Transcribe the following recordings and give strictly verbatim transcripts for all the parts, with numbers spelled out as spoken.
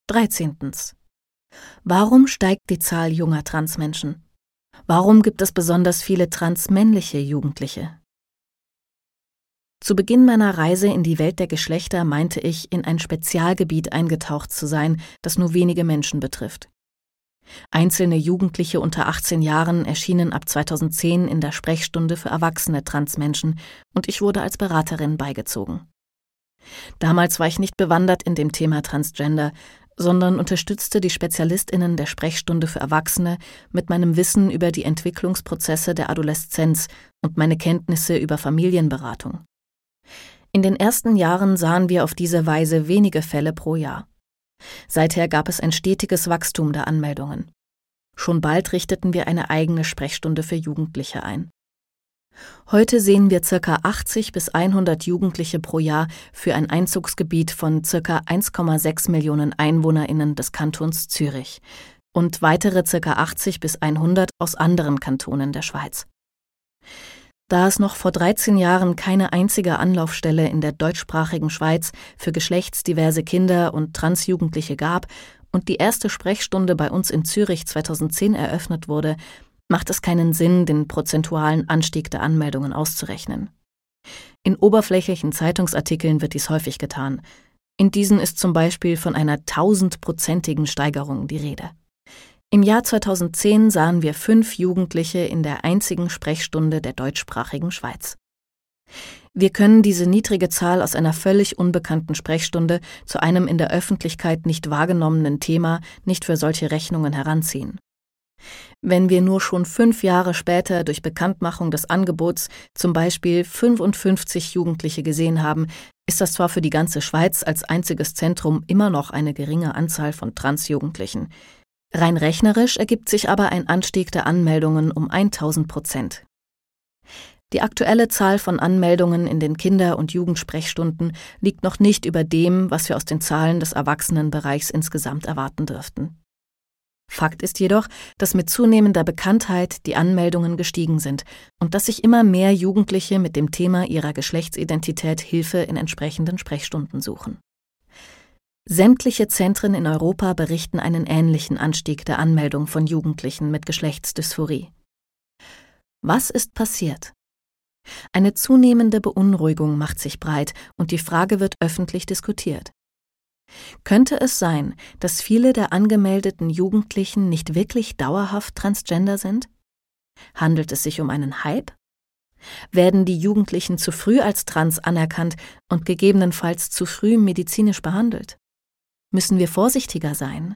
Dreizehntens. Warum steigt die Zahl junger Transmenschen? Warum gibt es besonders viele transmännliche Jugendliche? Zu Beginn meiner Reise in die Welt der Geschlechter meinte ich, in ein Spezialgebiet eingetaucht zu sein, das nur wenige Menschen betrifft. Einzelne Jugendliche unter achtzehn Jahren erschienen ab zweitausendzehn in der Sprechstunde für erwachsene Transmenschen und ich wurde als Beraterin beigezogen. Damals war ich nicht bewandert in dem Thema Transgender, sondern unterstützte die SpezialistInnen der Sprechstunde für Erwachsene mit meinem Wissen über die Entwicklungsprozesse der Adoleszenz und meine Kenntnisse über Familienberatung. In den ersten Jahren sahen wir auf diese Weise wenige Fälle pro Jahr. Seither gab es ein stetiges Wachstum der Anmeldungen. Schon bald richteten wir eine eigene Sprechstunde für Jugendliche ein. Heute sehen wir ca. achtzig bis hundert Jugendliche pro Jahr für ein Einzugsgebiet von ca. eins Komma sechs Millionen EinwohnerInnen des Kantons Zürich und weitere ca. achtzig bis hundert aus anderen Kantonen der Schweiz. Da es noch vor dreizehn Jahren keine einzige Anlaufstelle in der deutschsprachigen Schweiz für geschlechtsdiverse Kinder und Transjugendliche gab und die erste Sprechstunde bei uns in Zürich zweitausendzehn eröffnet wurde, macht es keinen Sinn, den prozentualen Anstieg der Anmeldungen auszurechnen. In oberflächlichen Zeitungsartikeln wird dies häufig getan. In diesen ist zum Beispiel von einer tausendprozentigen Steigerung die Rede. Im Jahr zweitausendzehn sahen wir fünf Jugendliche in der einzigen Sprechstunde der deutschsprachigen Schweiz. Wir können diese niedrige Zahl aus einer völlig unbekannten Sprechstunde zu einem in der Öffentlichkeit nicht wahrgenommenen Thema nicht für solche Rechnungen heranziehen. Wenn wir nur schon fünf Jahre später durch Bekanntmachung des Angebots zum Beispiel fünfundfünfzig Jugendliche gesehen haben, ist das zwar für die ganze Schweiz als einziges Zentrum immer noch eine geringe Anzahl von Transjugendlichen. Rein rechnerisch ergibt sich aber ein Anstieg der Anmeldungen um tausend Prozent. Die aktuelle Zahl von Anmeldungen in den Kinder- und Jugendsprechstunden liegt noch nicht über dem, was wir aus den Zahlen des Erwachsenenbereichs insgesamt erwarten dürften. Fakt ist jedoch, dass mit zunehmender Bekanntheit die Anmeldungen gestiegen sind und dass sich immer mehr Jugendliche mit dem Thema ihrer Geschlechtsidentität Hilfe in entsprechenden Sprechstunden suchen. Sämtliche Zentren in Europa berichten einen ähnlichen Anstieg der Anmeldung von Jugendlichen mit Geschlechtsdysphorie. Was ist passiert? Eine zunehmende Beunruhigung macht sich breit und die Frage wird öffentlich diskutiert. Könnte es sein, dass viele der angemeldeten Jugendlichen nicht wirklich dauerhaft transgender sind? Handelt es sich um einen Hype? Werden die Jugendlichen zu früh als trans anerkannt und gegebenenfalls zu früh medizinisch behandelt? Müssen wir vorsichtiger sein?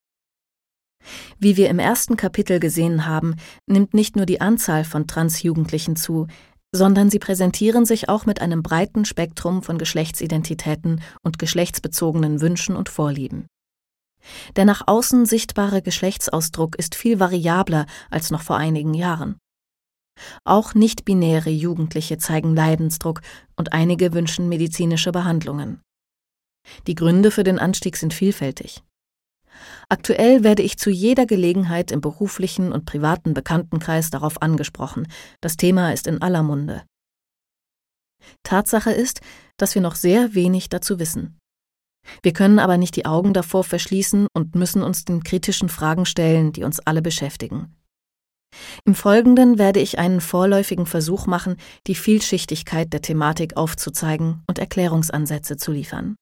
Wie wir im ersten Kapitel gesehen haben, nimmt nicht nur die Anzahl von Transjugendlichen zu, sondern sie präsentieren sich auch mit einem breiten Spektrum von Geschlechtsidentitäten und geschlechtsbezogenen Wünschen und Vorlieben. Der nach außen sichtbare Geschlechtsausdruck ist viel variabler als noch vor einigen Jahren. Auch nicht-binäre Jugendliche zeigen Leidensdruck und einige wünschen medizinische Behandlungen. Die Gründe für den Anstieg sind vielfältig. Aktuell werde ich zu jeder Gelegenheit im beruflichen und privaten Bekanntenkreis darauf angesprochen. Das Thema ist in aller Munde. Tatsache ist, dass wir noch sehr wenig dazu wissen. Wir können aber nicht die Augen davor verschließen und müssen uns den kritischen Fragen stellen, die uns alle beschäftigen. Im Folgenden werde ich einen vorläufigen Versuch machen, die Vielschichtigkeit der Thematik aufzuzeigen und Erklärungsansätze zu liefern.